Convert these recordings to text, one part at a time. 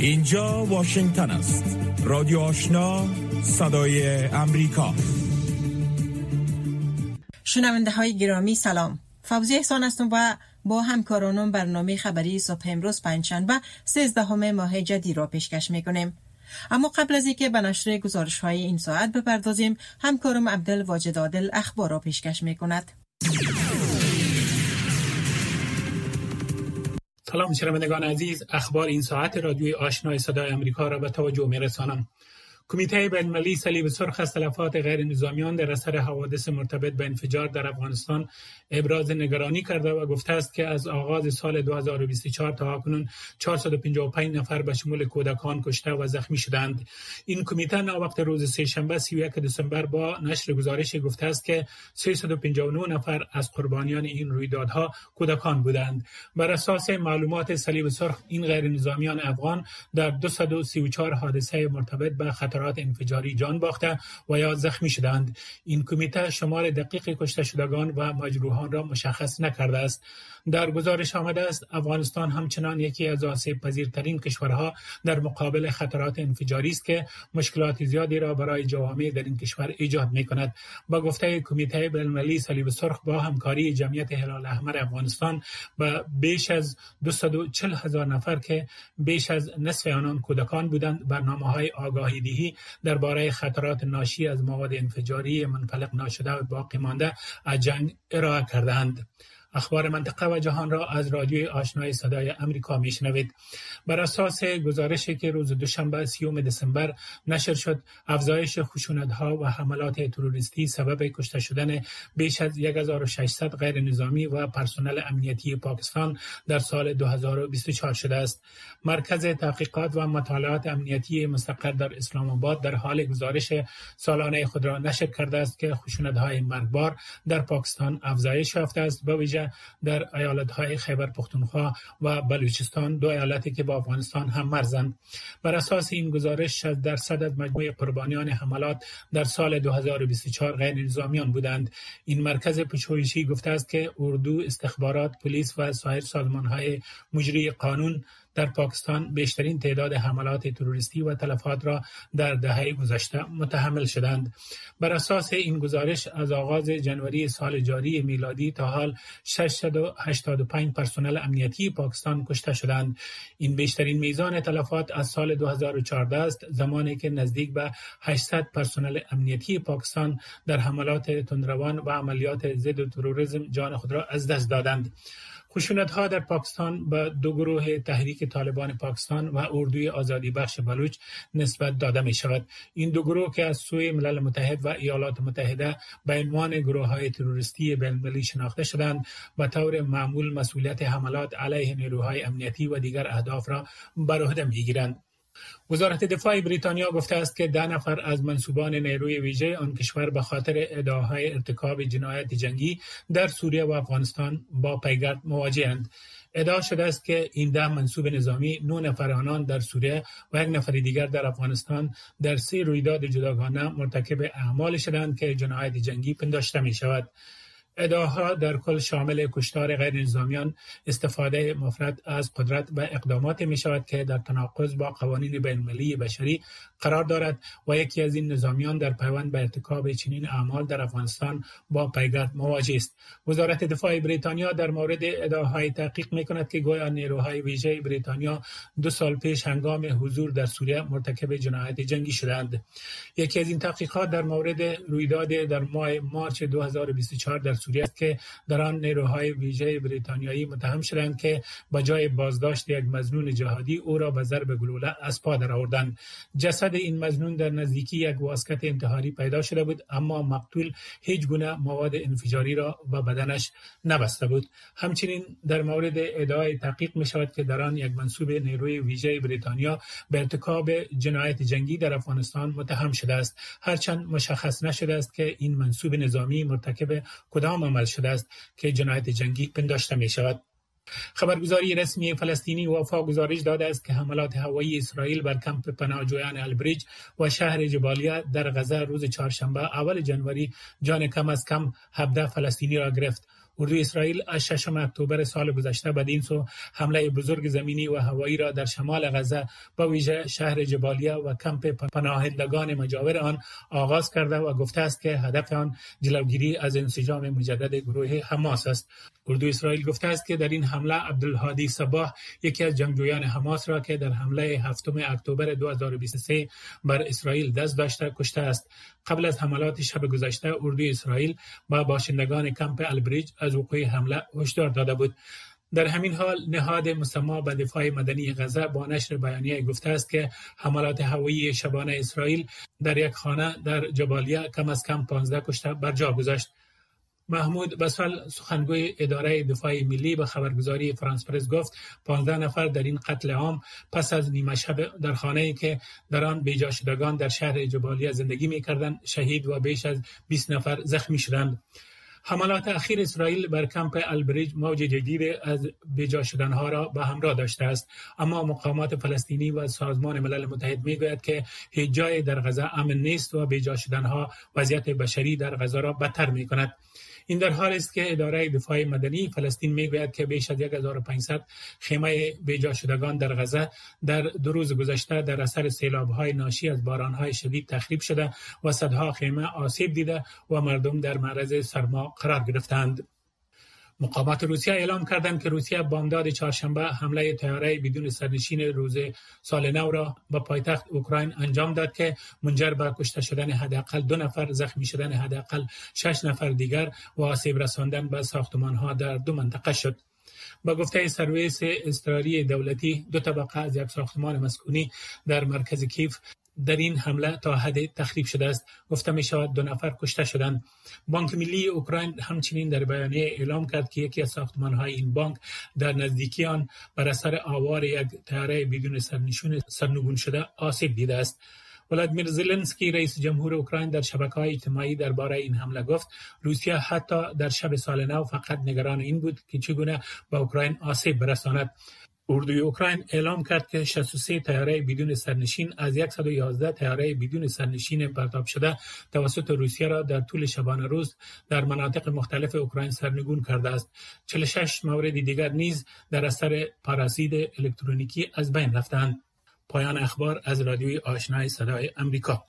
اینجا واشنگتن است. رادیو آشنا، صدای امریکا. شنونده های گرامی سلام. فوزی احسان هستم و با همکارانم برنامه خبری صبح امروز پنجشنبه 13 ماه جدی را پیشکش میکنیم. اما قبل از اینکه به نشر گزارش های این ساعت بپردازیم، همکارم عبدالواجد عادل اخبار را پیشکش میکند. سلام شنوندگان عزیز، اخبار این ساعت رادیوی آشنای صدای امریکا را به توجه میرسانم. کمیته بین‌المللی صلیب سرخ از تلفات غیر نظامیان در اثر حوادث مرتبط به انفجار در افغانستان ابراز نگرانی کرده و گفته است که از آغاز سال 2024 تا اکنون 455 نفر به شمول کودکان کشته و زخمی شدند. این کمیته ناوقت روز سه‌شنبه 31 دسامبر با نشر گزارش گفته است که 359 نفر از قربانیان این رویدادها کودکان بودند. بر اساس معلومات صلیب سرخ، این غیر نظامیان افغان در 234 حادثه مرتبط به خطرات انفجاری جان باخته و یا زخمی شدند. این کمیته شمار دقیق کشته شدگان و مجروحان را مشخص نکرده است. در گزارش آمده است افغانستان همچنان یکی از آسیب پذیرترین کشورها در مقابل خطرات انفجاری است که مشکلات زیادی را برای جوامع در این کشور ایجاد می‌کند. با گفته کمیته بین‌المللی صلیب سرخ، با همکاری جمعیت هلال احمر افغانستان و بیش از 240,000 نفر که بیش از نصف آنان کودکان بودند، برنامه‌های آگاهی دهی درباره خطرات ناشی از مواد انفجاری منفلق ناشده و باقی مانده از جنگ ارائه کردند. اخبار منطقه و جهان را از رادیوی آشنای صدای امریکا میشنوید. بر اساس گزارشی که روز دوشنبه 30 دسامبر نشر شد، افزایش خشونت‌ها و حملات تروریستی سبب کشته شدن بیش از 1600 غیر نظامی و پرسنل امنیتی پاکستان در سال 2024 شده است. مرکز تحقیقات و مطالعات امنیتی مستقر در اسلام آباد در حال گزارش سالانه خود را نشر کرده است که خشونت‌های مرگبار در پاکستان افزایش یافته است، به ویژه در ایالت‌های خیبر پختونخوا و بلوچستان، دو ایالتی که با افغانستان هم مرزند. بر اساس این گزارش 60% از مجموع قربانیان حملات در سال 2024 غیر نظامیان بودند. این مرکز پژوهشی گفته است که اردو، استخبارات، پلیس و سایر سازمان‌های مجری قانون در پاکستان بیشترین تعداد حملات تروریستی و تلفات را در دهه گذشته متحمل شدند. بر اساس این گزارش از آغاز جنوری سال جاری میلادی تا حال 685 پرسنل امنیتی پاکستان کشته شدند. این بیشترین میزان تلفات از سال 2014 است، زمانی که نزدیک به 800 پرسنل امنیتی پاکستان در حملات تندروان و عملیات ضد تروریسم جان خود را از دست دادند. خشونت‌ها در پاکستان به دو گروه تحریک طالبان پاکستان و اردوی آزادی بخش بلوچ نسبت داده می شود. این دو گروه که از سوی ملل متحد و ایالات متحده به عنوان گروه‌های تروریستی بین‌المللی شناخته شدند، به طور معمول مسئولیت حملات علیه نیروهای امنیتی و دیگر اهداف را بر عهده می‌گیرند. وزارت دفاع بریتانیا گفته است که 10 نفر از منصوبان نیروی ویژه آن کشور به خاطر ادعاهای ارتکاب جنایت جنگی در سوریه و افغانستان با پیگرد مواجه‌اند. ادعا شده است که این 10 منصوب نظامی، 9 نفر آنان در سوریه و 1 نفر دیگر در افغانستان، در 3 رویداد جداگانه مرتکب اعمال شدند که جنایت جنگی پنداشته می شود. ادعاها در کل شامل کشتار غیر نظامیان، استفاده مفرط از قدرت و اقدامات می شود که در تناقض با قوانین بین‌المللی بشری قرار دارد و یکی از این نظامیان در پیوند به ارتکاب چنین اعمال در افغانستان با پیگرد مواجه است. وزارت دفاع بریتانیا در مورد ادعاهای تحقیق می کند که گویا نیروهای ویژه بریتانیا 2 سال پیش هنگام حضور در سوریه مرتکب جنایت جنگی شدند. یکی از این تحقیقات در مورد رویداد در ماه مارچ 2024 در سوریه است که در آن نیروهای ویژه بریتانیایی متهم شدند که به جای بازداشت یک مظنون جهادی او را به ضرب گلوله از پا درآوردند. جسد این مظنون در نزدیکی یک واسکت انتحاری پیدا شده بود، اما مقتول هیچ گونه مواد انفجاری را به بدنش نبسته بود. همچنین در مورد ادعای تحقیق می شود که در آن یک منصوب نیروی ویژه بریتانیا به ارتکاب جنایت جنگی در افغانستان متهم شده است، هرچند مشخص نشده است که این منصوب نظامی مرتکب کدام عمل شده است که جنایت جنگی پنداشته می شود. خبرگزاری رسمی فلسطینی وفا گزارش داده است که حملات هوایی اسرائیل بر کمپ پناهجویان البریج و شهر جبالیه در غزه روز چهارشنبه اول جنوری جان کم از کم 17 فلسطینی را گرفت. اردوی اسرائیل از 6 اکتبر سال گذشته بدین سو حمله بزرگ زمینی و هوایی را در شمال غزه با ویژه شهر جبالیه و کمپ پناهندگان مجاور آن آغاز کرده و گفته است که هدف آن جلوگیری از انسجام مجدد گروه حماس است. اردوی اسرائیل گفته است که در این حمله عبدالهادی صباح یکی از جنگجویان حماس را که در حمله 7 اکتبر 2023 بر اسرائیل دست داشته کشته است. قبل از حملات شب گذشته اردوی اسرائیل با باشندگان کمپ البریج از وقوع حمله هشدار داده بود. در همین حال نهاد مسمى به دفاع مدنی غزه با نشر بیانیه گفته است که حملات هوایی شبانه اسرائیل در یک خانه در جبالیه کم از کم 15 کشته بر جا گذاشت. محمود بسال سخنگوی اداره دفاع ملی به خبرگزاری فرانس پرس گفت 15 نفر در این قتل عام پس از نیمه شب در خانه‌ای که در آن بیجا شدگان در شهر جبالیه زندگی می‌کردند شهید و بیش از 20 نفر زخمی شدند. حملات اخیر اسرائیل بر کمپ البریج موج جدید از بیجا شدنها را به همراه داشته است، اما مقامات فلسطینی و سازمان ملل متحد میگوید که هیچ جای در غزه امن نیست و بیجا شدنها وضعیت بشری در غزه را بدتر می‌کند. این در حالی است که اداره دفاع مدنی فلسطین میگوید که بیش از 1500 خیمه بیجا شدگان در غزه در 2 روز گذشته در اثر سیلاب‌های ناشی از باران‌های شدید تخریب شده و صدها خیمه آسیب دیده و مردم در معرض سرما قرار گرفتند. مقامات روسیه اعلام کردند که روسیه بامداد چهارشنبه حمله طیاره بدون سرنشین روز سال نو را به پایتخت اوکراین انجام داد که منجر به کشته شدن حداقل 2 نفر، زخمی شدن حداقل 6 نفر دیگر و آسیب رساندن به ساختمان‌ها در 2 منطقه شد. با گفته سرویس اضطراری دولتی 2 طبقه از یک ساختمان مسکونی در مرکز کیف در این حمله تا حد تخریب شده است. گفته می شود 2 نفر کشته شدند. بانک ملی اوکراین همچنین در بیانیه اعلام کرد که یکی از ساختمان‌های این بانک در نزدیکی آن بر اثر آوار یک طیاره بدون سرنشین سرنگون شده آسیب دیده است. ولادیمیر زلنسکی رئیس جمهور اوکراین در شبکه‌های اجتماعی درباره این حمله گفت روسیه حتی در شب سال نو فقط نگران این بود که چگونه به اوکراین آسیب برساند. اردوی اوکراین اعلام کرد که 63 طیاره بدون سرنشین از 111 طیاره بدون سرنشین پرتاب شده توسط روسیه را در طول شبانه روز در مناطق مختلف اوکراین سرنگون کرده است. 46 مورد دیگر نیز در اثر پاراسیت الکترونیکی از بین رفتند. پایان اخبار از رادیوی آشنای صدای امریکا.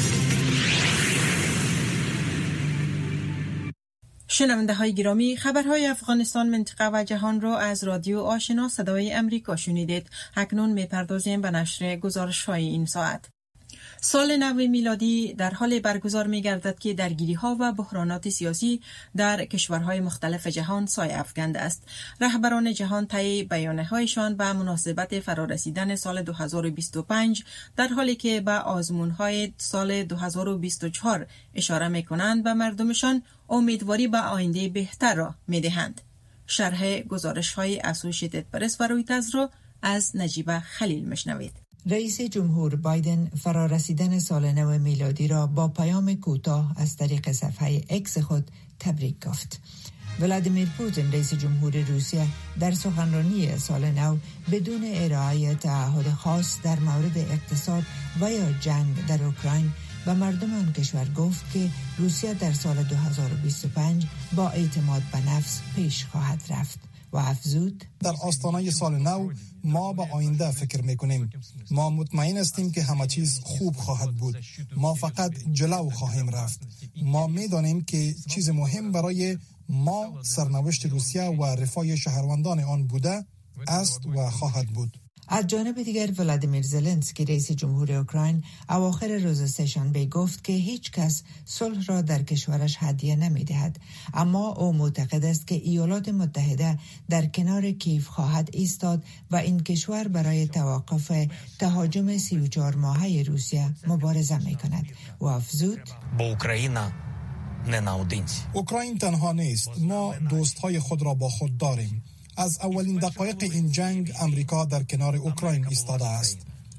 شنونده های گرامی، خبرهای افغانستان، منطقه و جهان را از رادیو آشنا صدای امریکا شنیدید. اکنون میپردازیم به نشر گزارش های این ساعت. سال نو میلادی در حال برگزار می‌گردد که درگیری‌ها و بحرانات سیاسی در کشورهای مختلف جهان سایه افکنده است. رهبران جهان طی بیانیه‌هایشان به مناسبت فرارسیدن سال 2025 در حالی که به آزمون‌های سال 2024 اشاره می‌کنند و مردمشان امیدواری به آینده بهتر را می‌دهند. شرح گزارش‌های اسوشییتد پرس و رویترز را از نجیبه خلیل میشنوید. رئیس جمهور بایدن فرارسیدن سال نو میلادی را با پیام کوتاه از طریق صفحه اکس خود تبریک گفت. ولادیمیر پوتین رئیس جمهور روسیه در سخنرانی سال نو بدون ارائه تعهد خاص در مورد اقتصاد و یا جنگ در اوکراین و مردم آن کشور گفت که روسیه در سال 2025 با اعتماد به نفس پیش خواهد رفت و افزود: در آستانه سال نو ما به آینده فکر میکنیم. ما مطمئن هستیم که همه چیز خوب خواهد بود. ما فقط جلو خواهیم رفت. ما میدانیم که چیز مهم برای ما سرنوشت روسیه و رفاه شهروندان آن بوده است و خواهد بود. از جانب دیگر ولادیمیر زلنسکی رئیس جمهور اوکراین اواخر روز سه‌شنبه گفت که هیچ کس صلح را در کشورش هدیه نمی‌دهد، اما او معتقد است که ایالات متحده در کنار کیف خواهد ایستاد و این کشور برای توقف تهاجم 34 ماهه روسیه مبارزه می‌کند و افزود: با اوکراین نه naodinci. اوکراین تنها نیست. ما دوستهای خود را با خود داریم. از اولین دقایق این جنگ امریکا در کنار اوکراین ایستاده است.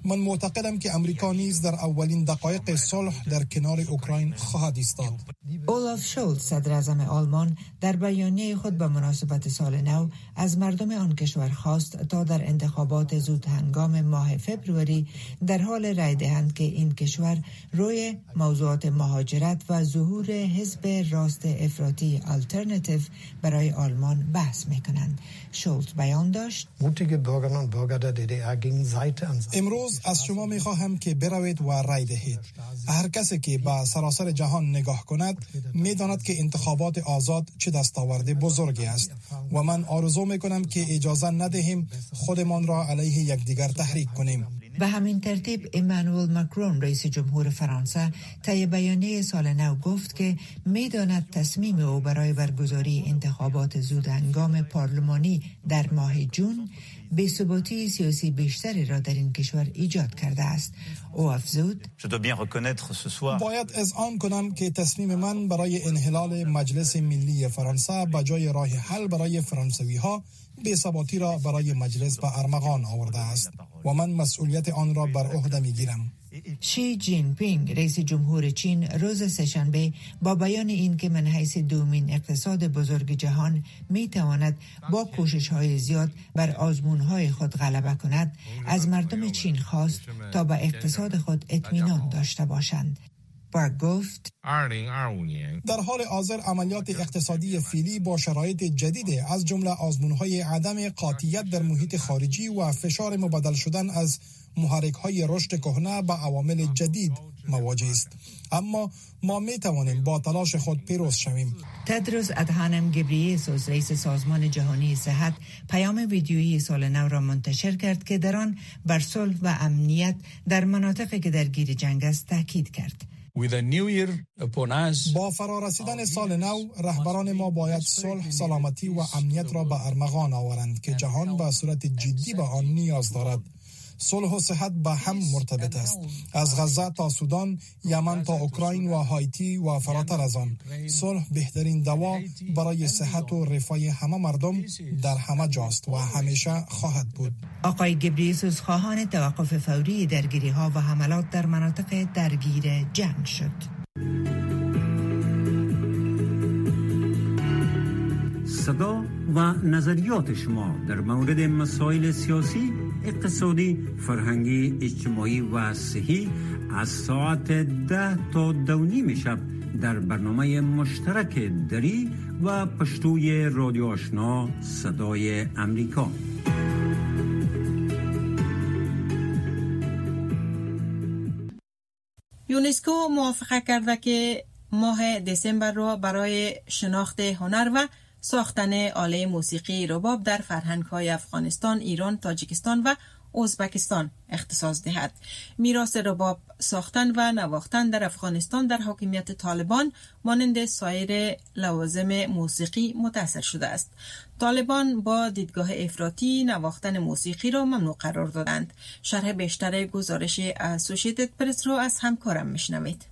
من معتقدم که امریکا نیز در اولین دقایق صلح در کنار اوکراین خواهد ایستاد. اولاف شولز صدر اعظم آلمان در بیانیه خود به مناسبت سال نو از مردم آن کشور خواست تا در انتخابات زود هنگام ماه فبروری در حال رای دهند که این کشور روی موضوعات مهاجرت و ظهور حزب راست افراطی آلترناتیو برای آلمان بحث می‌کنند. شولز بیان داشت: امروز از شما می‌خواهم که بروید و رای دهید. هر کسی که به سراسر جهان نگاه کند می‌داند که انتخابات آزاد چه دستاورد بزرگی است و من آرزو می‌کنم که اجازه ندهیم خودمان را علیه یکدیگر تحریک کنیم. به همین ترتیب ایمانوئل ماکرون رئیس جمهور فرانسه طی بیانیه سال نو گفت که می‌داند تصمیم او برای برگزاری انتخابات زود هنگام پارلمانی در ماه جون بی‌ثباتی سیاسی بیشتری را در این کشور ایجاد کرده است. او افزود: باید اذعان کنم که تصمیم من برای انحلال مجلس ملی فرانسه به جای راه حل برای فرانسوی‌ها بی‌ثباتی را برای مجلس به ارمغان آورده است و من مسئولیت آن را بر عهده می‌گیرم. شی جین پینگ رئیس جمهور چین روز سه‌شنبه با بیان این که من حیث دومین اقتصاد بزرگ جهان میتواند با کوشش‌های زیاد بر آزمون‌های خود غلبه کند، از مردم چین خواست تا به اقتصاد خود اطمینان داشته باشند و گفت: در حال حاضر عملیات اقتصادی فعلی با شرایط جدید از جمله آزمون‌های عدم قاطعیت در محیط خارجی و فشار مبدل شدن از محرک‌های رشد کهنه به عوامل جدید مواجه است، اما ما می توانیم با تلاش خود پیروز شویم. تدروس ادهانم گبریسوس رئیس سازمان جهانی صحت پیام ویدیویی سال نو را منتشر کرد که در آن بر صلح و امنیت در مناطقی که درگیر جنگ است تاکید کرد. با فرارسیدن سال نو رهبران ما باید صلح، سلامتی و امنیت را به ارمغان آورند که جهان به صورت جدی به آن نیاز دارد. صلح و صحت به هم مرتبط است، از غزه تا سودان، یمن تا اوکراین و هایتی و فراتر از آن. صلح بهترین دوا برای صحت و رفاه همه مردم در همه جاست و همیشه خواهد بود. آقای گبریسوس خواهان توقف فوری درگیری‌ها و حملات در مناطق درگیر جنگ شد. صدا و نظریات شما در مورد مسائل سیاسی، اقتصادی، فرهنگی، اجتماعی و صحی از ساعت 10 تا 2:30 شب در برنامه مشترک دری و پشتوی رادیو آشنا صدای امریکا. یونسکو موافقت کرده که ماه دسامبر را برای شناخت هنر و ساختن آله موسیقی رباب در فرهنگ‌های افغانستان، ایران، تاجیکستان و ازبکستان اختصاص دهد. میراث رباب ساختن و نواختن در افغانستان در حاکمیت طالبان مانند سایر لوازم موسیقی متأثر شده است. طالبان با دیدگاه افراطی نواختن موسیقی را ممنوع قرار دادند. شرح بیشتر گزارش اسوسییتد پرس را از همکارم میشنوید.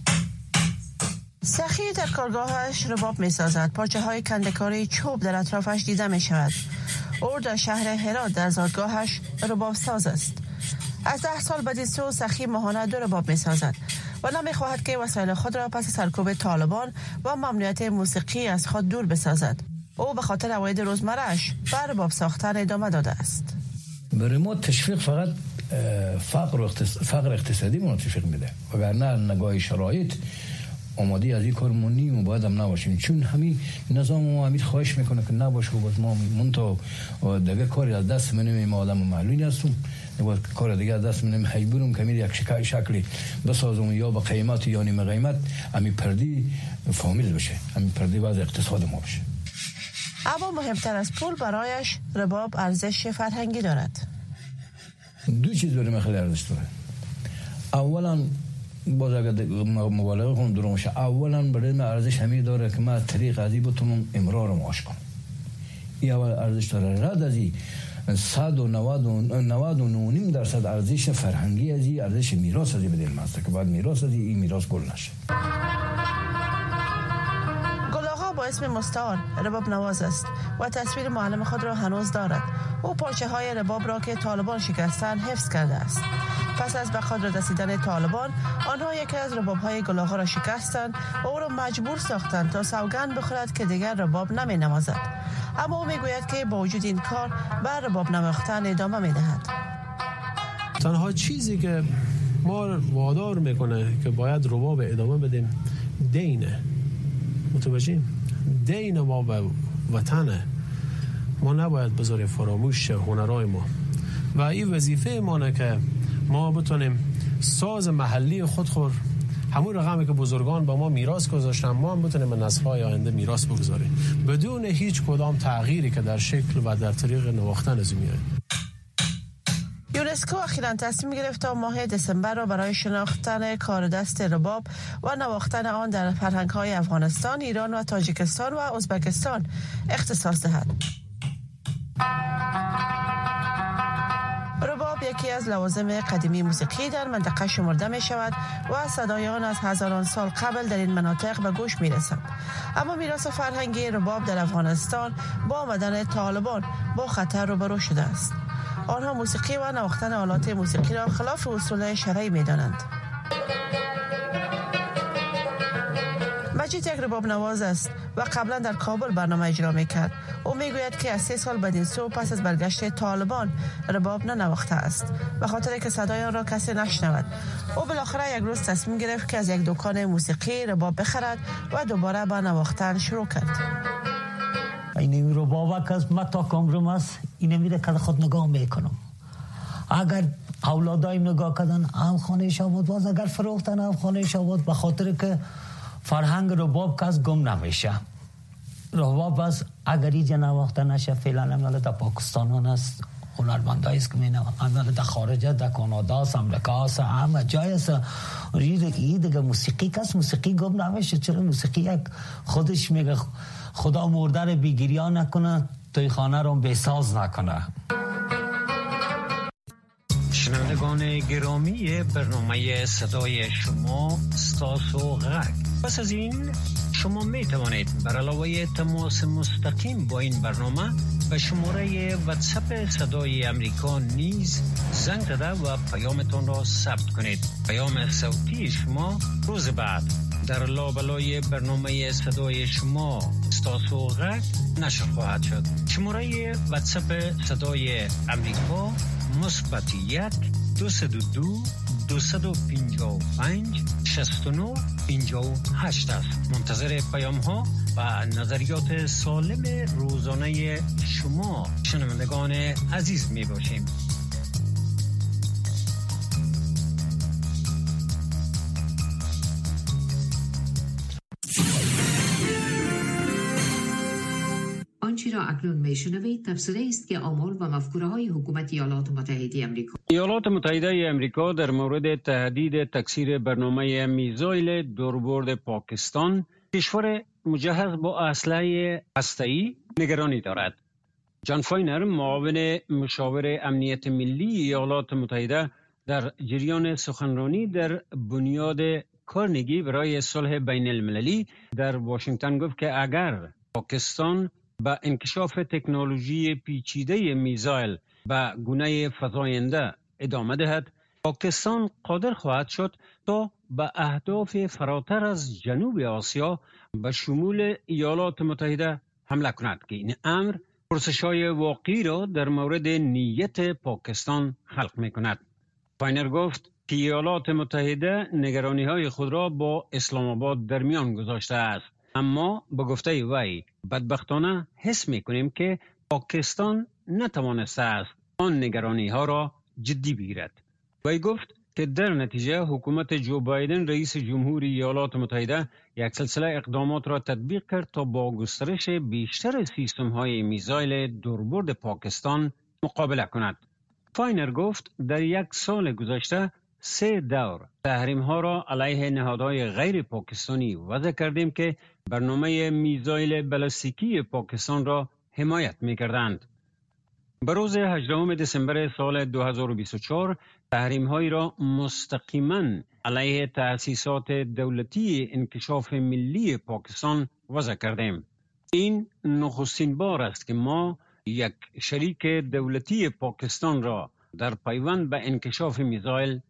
سخی در کارگاهش رباب می سازد. پارچه های کندکاری چوب در اطرافش دیده می شود. او در شهر هرات در زادگاهش رباب ساز است. از 10 سال بعد سو سخی ماهانه 2 رباب می سازد و نمی خواهد که وسایل خود را پس سرکوب طالبان و ممنوعیت موسیقی از خود دور بسازد. او به خاطر عواید روزمره‌اش به رباب ساختن ادامه داده است. برای ما تشویق فقط فقر اقتصادی ما تشویق میده، وگرنه نگاه شرایط آماده از این کار مونیم و باید هم نباشیم، چون همین نظام ما همین خواهش میکنه که نباشه و باید ما منطقه دیگه کاری از دست منیم. ما آدم معلومی هستم، باید کار دیگه از دست منیم، مجبورم که یک شکلی بسازم یا با قیمت یا نیمه قیمت همین پردی فامیل بشه، همین پردی باز اقتصاد ما بشه. اما مهمتر از پول برایش رباب ارزش فرهنگی دارد. 2 چیز برای خیلی ارزش داره. اولا باز اگر مبالغه کنم دروغ میشه، اولا برای من ارزش همین داره که من طریق ازی بتونم امرار معاش کنم. این اول ارزش داره. رد از این 199.9% ارزش فرهنگی از این ارزش میراث از این بدین ماسته که بعد میراث از این میراث گل نشه. گلاغا با اسم مستعار رباب نواز است و تصویر معلم خود را هنوز دارد. او پارچه های رباب را که طالبان شکستن حفظ کرده است. پس از به قدرت رسیدن طالبان آنها یکی از رباب‌های گلاغا را شکستند و او را مجبور ساختند تا سوگند بخورد که دیگر رباب نمی نوازد. اما او میگوید که با وجود این کار بر رباب نواختن ادامه میدهد. تنها چیزی که ما وادار میکنه که باید رباب ادامه بدیم دینه، متوجه؟ دین ما به وطنه. ما نباید بذاریم فراموش هنرهای ما و این وظیفه ما که ما بتونیم ساز محلی خود همون رقمی که بزرگان با ما میراث گذاشتن ما هم بتونیم به نسل‌های آینده میراث بگذاریم بدون هیچ کدام تغییری که در شکل و در طریق نواختن از میاد. یونسکو اخیراً تصمیم گرفت تا ماه دسامبر را برای شناختن کار دست رباب و نواختن آن در فرهنگ‌های افغانستان، ایران و تاجیکستان و ازبکستان اختصاص دهد. رباب یکی از لوازم قدیمی موسیقی در منطقه شمرده می شود و صدای آن از هزاران سال قبل در این مناطق به گوش می رسد. اما میراث فرهنگی رباب در افغانستان با آمدن طالبان با خطر روبرو شده است. آنها موسیقی و نواختن آلات موسیقی را خلاف اصول شرعی می دانند. مجید یک رباب نواز است و قبلا در کابل برنامه اجرا میکرد. او میگوید که از 3 سال بعد این سو پس از برگشت طالبان رباب ننواخته است به خاطر که صدای آن را کسی نشنود. او بالاخره یک روز تصمیم گرفت که از یک دکان موسیقی رباب بخرد و دوباره به نواختن شروع کرد. این رباب که من تا کامرم است این میره که خود نگاه میکنم. اگر اولادایم نگاه کردن هم خانه شاباد باز، اگر فروختن هم خانه شاباد، به خاطر که فرهنگ رباب کس گم نمیشه. رباب از اگر اینجا نواخته نشه فعلا امال در پاکستان است، هنرمندایی است که امال در خارج، در کانادا است، امریکا است، همه جای است. این دیگه موسیقی کس موسیقی گم نمیشه. چرا موسیقی یک خودش میگه خدا مرده رو بیگیریا نکنه توی خانه رو بساز نکنه. شنوندگان گرامی برنامه صدای شما ستاسو غرق. پس از این شما می توانید بر علاوه تماس مستقیم با این برنامه به شماره واتساپ صدای امریکا نیز زنگ زده و پیامتان را ثبت کنید. پیام صوتی شما روز بعد در لابلای برنامه صدای شما ستاسو غرق نشر خواهد شد. شماره واتساپ صدای امریکا +1 202 255 69 58 است. منتظر پیام ها و نظریات سالم روزانه شما شنوندگان عزیز می باشیم. آنچه را اکنون میشنوید تفسیری است که آمال و مفکوره‌های حکومت ایالات متحده آمریکا. ایالات متحده آمریکا در مورد تهدید تکثیر برنامه میزایل دوربرد پاکستان، کشور مجهز با اسلحه هسته‌ای، نگرانی دارد. جان فاینر، معاون مشاور امنیت ملی ایالات متحده، در جریان سخنرانی در بنیاد کارنگی برای صلح بین المللی در واشنگتن گفت که اگر پاکستان با انکشاف تکنولوژی پیچیده میزایل به گونه فزاینده ادامه دهد، پاکستان قادر خواهد شد تا به اهداف فراتر از جنوب آسیا به شمول ایالات متحده حمله کند که این امر پرسش‌های واقعی را در مورد نیت پاکستان خلق می‌کند. فاینر گفت که ایالات متحده نگرانی‌های خود را با اسلام آباد در میان گذاشته است، اما با گفته وی بدبختانه حس می‌کنیم که پاکستان نتوانسته است آن نگرانی‌ها را جدی بگیرد. وی گفت که در نتیجه حکومت جو بایدن رئیس جمهوری ایالات متحده یک سلسله اقدامات را تطبیق کرد تا با گسترش بیشتر سیستم‌های میزایل دوربرد پاکستان مقابله کند. فاینر گفت در یک سال گذشته 3 دور تحریم‌ها را علیه نهادهای غیر پاکستانی وضع کردیم که برنامه میزایل بالستیکی پاکستان را حمایت می‌کردند. به روز 18 دسامبر سال 2024 تحریم‌هایی را مستقیما علیه تأسیسات دولتی انکشاف ملی پاکستان وضع کردیم. این نخستین بار است که ما یک شریک دولتی پاکستان را در پیوند به انکشاف میزایل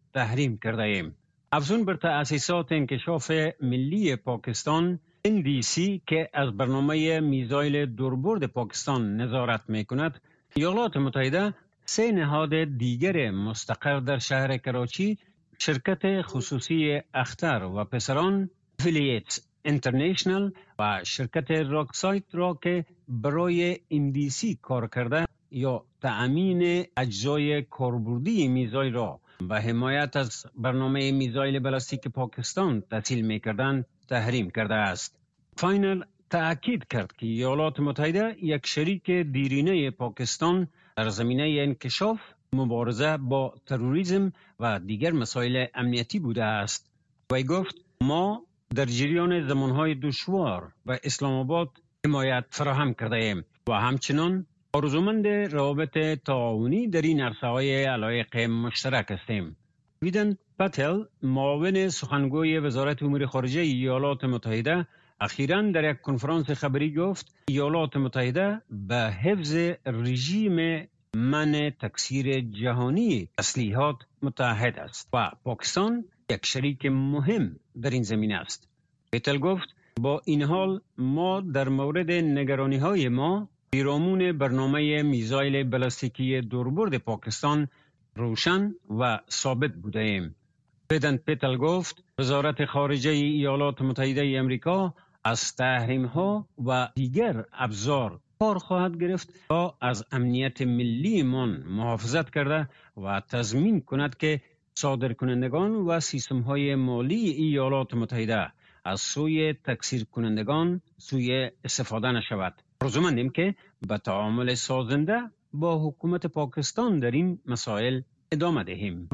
تحریم کرده ایم. افزون بر تأسیسات انکشاف ملی پاکستان NDC که از برنامه میزایل دوربرد پاکستان نظارت میکند، ایالات متحده 3 نهاد دیگر مستقر در شهر کراچی، شرکت خصوصی اختر و پسران افیلیتس اینترنشنال و شرکت راکسایت را که برای NDC کار کرده یا تأمین اجزای کاربردی میزایل را و حمایت از برنامه میزایل بالستیک پاکستان تسهیل می‌کردند تحریم کرده است. فاینل تأکید کرد که ایالات متحده یک شریک دیرینه پاکستان در زمینه انکشاف، مبارزه با تروریسم و دیگر مسائل امنیتی بوده است. وی گفت ما در جریان زمانهای دشوار و اسلام آباد حمایت فراهم کرده ایم و همچنان آرزومند روابط تعاونی در این عرصه‌های علایق مشترک هستیم. ویدن پتل، معاون سخنگوی وزارت امور خارجه ایالات متحده، اخیراً در یک کنفرانس خبری گفت ایالات متحده به حفظ رژیم منع تکثیر جهانی تسلیحات متحد است و پاکستان یک شریک مهم در این زمینه است. پتل گفت با این حال ما در مورد نگرانی‌های ما پیرامون برنامه میزایل بالستیکی دوربرد پاکستان روشن و ثابت بوده ایم. ویدن پتل گفت وزارت خارجه ایالات متحده امریکا از تحریم‌ها و دیگر ابزار کار خواهد گرفت تا از امنیت ملی من محافظت کرده و تضمین کند که صادرکنندگان و سیستم‌های مالی ایالات متحده از سوی تکثیر کنندگان سوی استفاده نشود. آرزومندیم که به تعامل سازنده با حکومت پاکستان در این مسائل ادامه دهیم.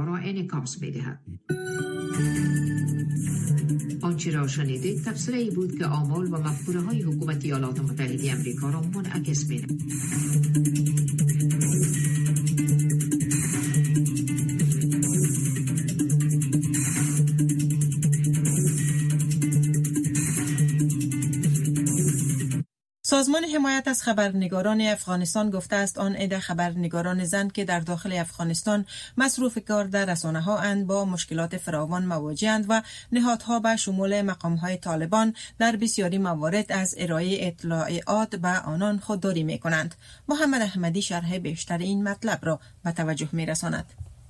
آنچه را شنیدید تفسیری بود که آمال و مفکوره های حکومت ایالات متحده آمریکا را منعکس می‌کند. سازمان حمایت از خبرنگاران افغانستان گفته است آن عده خبرنگاران زن که در داخل افغانستان مصروف کار در رسانه‌ها اند با مشکلات فراوان مواجه‌اند و نهادها به شمول مقام‌های طالبان در بسیاری موارد از ارائه اطلاعات به آنان خودداری می‌کنند. محمد احمدی شرح بیشتر این مطلب را به توجه می‌رساند.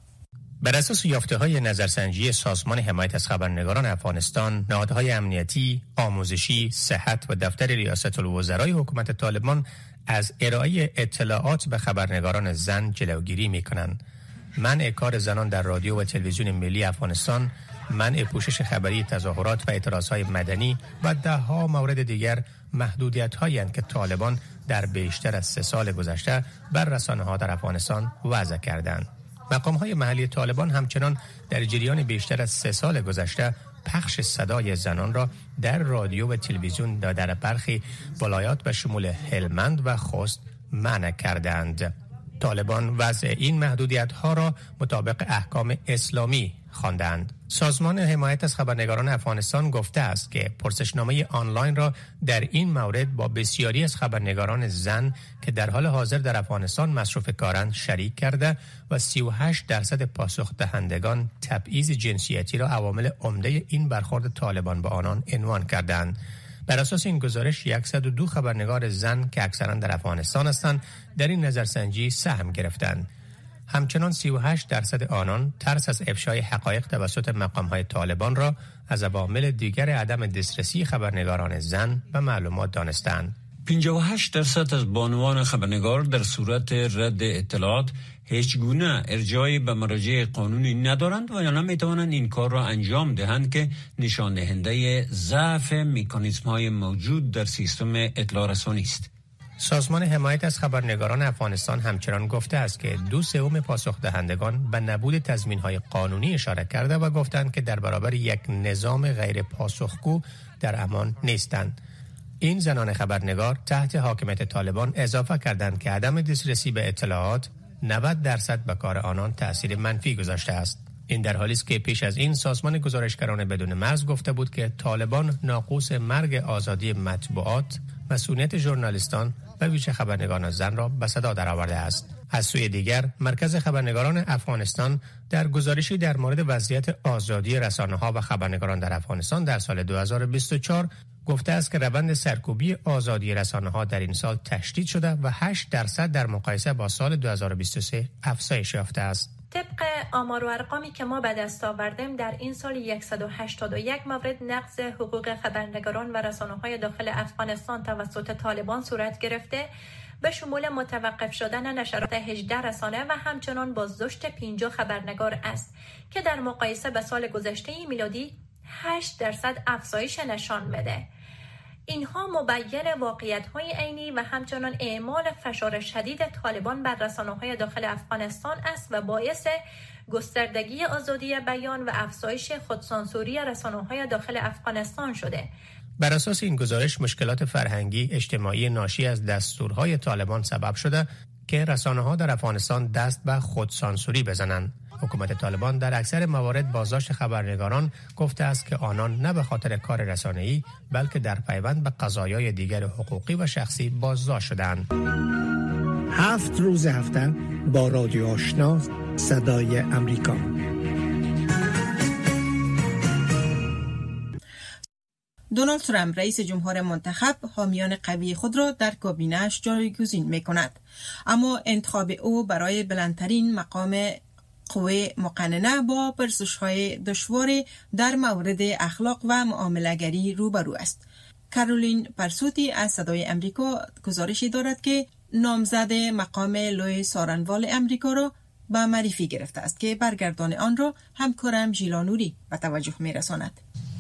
بر اساس یافته‌های نظرسنجی سازمان حمایت از خبرنگاران افغانستان، نهادهای امنیتی، آموزشی، صحت و دفتر ریاست الوزرای حکومت طالبان از ارائه اطلاعات به خبرنگاران زن جلوگیری می‌کنند. منع کار زنان در رادیو و تلویزیون ملی افغانستان، منع پوشش خبری تظاهرات و اعتراضهای مدنی و ده‌ها مورد دیگر محدودیت‌هایی هستند که طالبان در بیشتر از 3 سال گذشته بر رسانه‌ها در افغانستان وضع کردند. مقام‌های محلی طالبان همچنان در جریان بیشتر از 3 سال گذشته پخش صدای زنان را در رادیو و تلویزیون در برخی ولایات به شمول هلمند و خوست منع کردند. طالبان وضع این محدودیت‌ها را مطابق احکام اسلامی خواندند. سازمان حمایت از خبرنگاران افغانستان گفته است که پرسشنامه آنلاین را در این مورد با بسیاری از خبرنگاران زن که در حال حاضر در افغانستان مصروف کارند شریک کرده و 38% پاسخ دهندگان تبعیض جنسیتی را عوامل عمده این برخورد طالبان با آنان عنوان کردند. بر اساس این گزارش 102 خبرنگار زن که اکثرا در افغانستان هستند در این نظرسنجی سهم گرفتند. همچنان 38% آنان ترس از افشای حقایق توسط مقام‌های طالبان را از عوامل دیگر عدم دسترسی خبرنگاران زن به معلومات دانستند. 58% از بانوان خبرنگار در صورت رد اطلاعات هیچ گونه ارجاعی به مراجع قانونی ندارند و یا نمیتوانند این کار را انجام دهند که نشان دهنده ضعف مکانیزم‌های موجود در سیستم اطلاع رسانی است. سازمان حمایت از خبرنگاران افغانستان همچنان گفته است که 2/3 پاسخ دهندگان به نبود تضمین‌های قانونی اشاره کرده و گفتند که در برابر یک نظام غیر پاسخگو در امان نیستند. این زنان خبرنگار تحت حاکمیت طالبان اضافه کردند که عدم دسترسی به اطلاعات 90% به کار آنان تأثیر منفی گذاشته است. این در حالی است که پیش از این سازمان گزارشگران بدون مرز گفته بود که طالبان ناقوس مرگ آزادی مطبوعات مسئولیت ژورنالیستان و ویژه خبرنگاران زن را به صدا درآورده است. از سوی دیگر مرکز خبرنگاران افغانستان در گزارشی در مورد وضعیت آزادی رسانه‌ها و خبرنگاران در افغانستان در سال 2024 گفته است که روند سرکوبی آزادی رسانه‌ها در این سال تشدید شده و 8% در مقایسه با سال 2023 افزایش یافته است. طبق آمار و ارقامی که ما به دست آوردیم در این سال 181 مورد نقض حقوق خبرنگاران و رسانه‌های داخل افغانستان توسط طالبان صورت گرفته، به شمول متوقف شدن نشرات 18 رسانه و همچنان بازداشت 50 خبرنگار است که در مقایسه به سال گذشته میلادی 8% افزایش نشان میده. اینها مبین واقعیت‌های عینی و همچنان اعمال فشار شدید طالبان بر رسانه‌های داخل افغانستان است و باعث گستردگی آزادی بیان و افزایش خودسانسوری رسانه‌های داخل افغانستان شده. بر اساس این گزارش مشکلات فرهنگی اجتماعی ناشی از دستورهای طالبان سبب شده که رسانه‌ها در افغانستان دست به خودسانسوری بزنند. حکومت طالبان در اکثر موارد بازداشت خبرنگاران گفته است که آنان نه به خاطر کار رسانه‌ای بلکه در پیوند به قضایای دیگر حقوقی و شخصی بازداشت شدند. 7 روز هفته با رادیو آشنا صدای امریکا. دونالد ترامپ رئیس جمهور منتخب حامیان قوی خود را در کابینه‌اش جایگزین می‌کند، اما انتخاب او برای بلندترین مقام قوه مقننه با پرسش‌های دشوار در مورد اخلاق و معامله‌گری روبرو است. کارولین پرسوتی از صدای امریکا گزارشی دارد که نامزد مقام لوی سارنوال امریکا را به معرفی گرفته است که برگردان آن را همکارم ژیلانوری به توجه می‌رساند.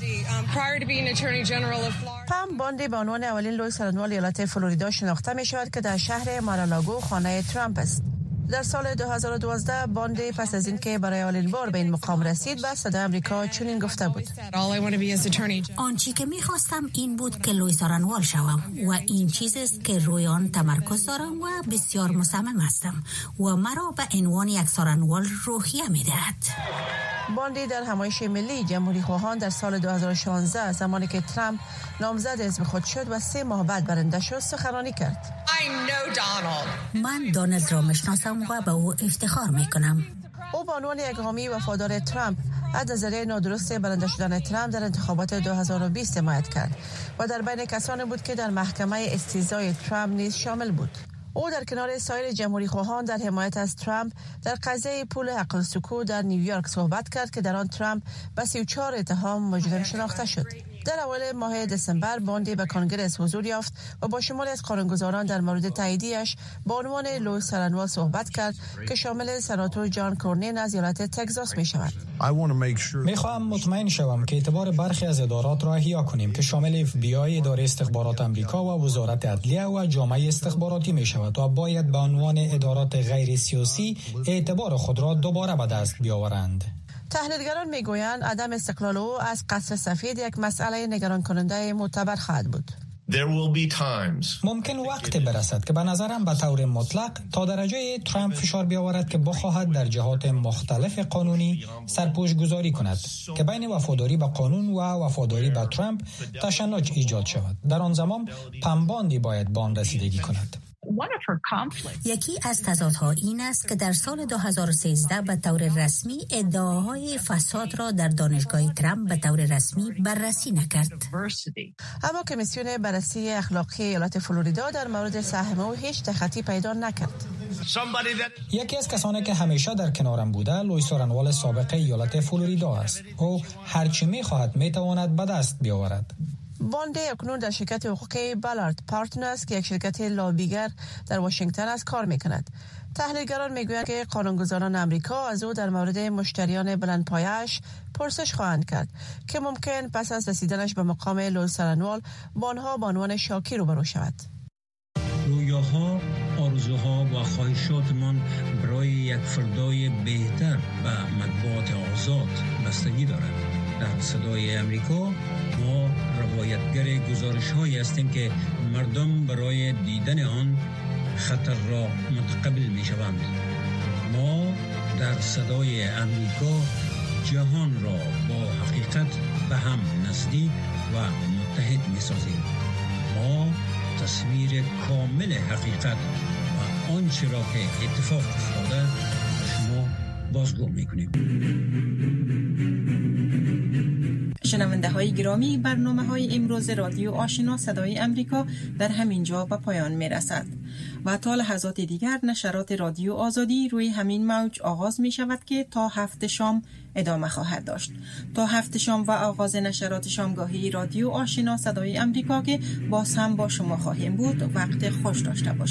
پام باندی به عنوان اولین لوی سارنوال ایالت فلوریدا شناخته می شود که در شهر مارالاگو خانه ترامپ است. در سال 2012 باندی پس از اینکه برای اولین بار به این مقام رسید به صدای آمریکا چنین گفته بود: آنچه که می‌خواستم این بود که لوی سارنوال شوم و این چیزی است که روی آن تمرکز دارم و بسیار مصمم هستم و مرا به عنوان یک سارنوال روحیه می‌دهد. باندی در همایش ملی جمهوری خواهان در سال 2016 زمانی که ترامپ نامزد حزب خود شد و 3 ماه بعد برنده شد سخنرانی کرد. من دونالد را میشناسم و به او افتخار میکنم. او به عنوان یک حامی وفادار ترامپ از نظریه نادرست برنده شدن ترامپ در انتخابات 2020 حمایت کرد و در بین کسانی بود که در محکمه استیضاح ترامپ نیز شامل بود. او در کنار سایر جمهوری خواهان در حمایت از ترامپ در قضیه پول عقل سکو در نیویورک صحبت کرد که در آن ترامپ به 34 اتهام مجرم شناخته شد. در اول ماه دسامبر باندی به کنگره حضور یافت و با شماری از قانونگذاران در مورد تاییدیش با عنوان لوی سارنوال صحبت کرد که شامل سناتور جان کورنین از ایالت تگزاس می شود. میخواهم مطمئن شوم که اعتبار برخی از ادارات را احیا کنیم که شامل FBI، اداره استخبارات آمریکا و وزارت عدلیه و جامعه استخباراتی می شود و باید به عنوان ادارات غیر سیاسی اعتبار خود را دوباره به دست بیاورند. تحلیلگران میگویند عدم استقلال او از قصر سفید یک مسئله نگران کننده معتبر خواهد بود. ممکن وقت برسد که به نظرم به طور مطلق تا درجه ترامپ فشار بیاورد که بخواهد در جهات مختلف قانونی سرپوش گذاری کند که بین وفاداری به قانون و وفاداری به ترامپ تشنج ایجاد شود. در آن زمان پم باندی باید به آن رسیدگی کند. یکی از تضادها این است که در سال 2013 به طور رسمی ادعاهای فساد را در دانشگاه ترامپ به طور رسمی بررسی نکرد. اما کمیسیون بررسی اخلاقی ایالت فلوریدا در مورد سهم او هیچ تخطی پیدا نکرد. یکی از کسانی که همیشه در کنارم بوده لوی سارنوال سابق ایالت فلوریدا است. او هرچی می‌خواهد می‌تواند به دست بیاورد. باندی اکنون در شرکت حقوقی بالارد پارتنرز که یک شرکت لابیگر در واشنگتن است کار میکند. تحلیلگران میگویند که قانونگذاران آمریکا از او در مورد مشتریان بلندپایه‌اش پرسش خواهند کرد که ممکن پس از رسیدنش به مقام لوی سارنوال با آنها به عنوان شاکی روبرو شود. رویاها، آرزوها و خواهشاتمان برای یک فردای بهتر و مطبوعات آزاد بستگی دارد. در صدای امریکا ما روایتگر گزارش‌هایی هستیم که مردم برای دیدن آن خطر را متقبل می‌شوند. ما در صدای امریکا جهان را با حقیقت به هم نزدیک و متحد می‌سازیم. ما تصویر کامل حقیقت و آنچه را که اتفاق افتاده شما بازگو میکنیم. شنونده های گرامی، برنامه های امروز رادیو آشنا صدای امریکا در همین جا به پایان می رسد و تا لحظات دیگر نشرات رادیو آزادی روی همین موج آغاز می شود که تا 7 شام ادامه خواهد داشت. تا 7 شام و آغاز نشرات شامگاهی رادیو آشنا صدای امریکا که باز هم با شما خواهیم بود. وقت خوش داشته باشید.